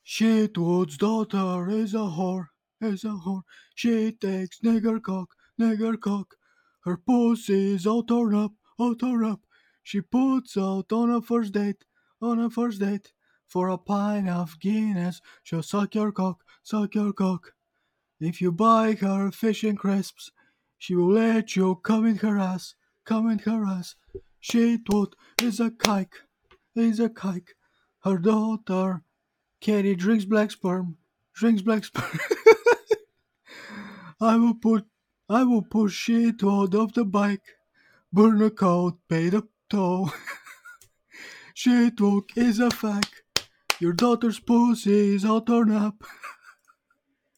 Shitwood's daughter is a whore. She takes nigger cock. Her pussy's all torn up, all torn up. She puts out on a first date. For a pint of Guinness, she'll suck your cock, suck your cock. If you buy her fish and crisps, she will let you come in her ass, come in her ass. Shitwood is a kike. Her daughter Katie drinks black sperm. I will put I will push shit out of the bike. Burn a coat, paid a tow. Shit walk is a fact. Your daughter's pussy is all torn up.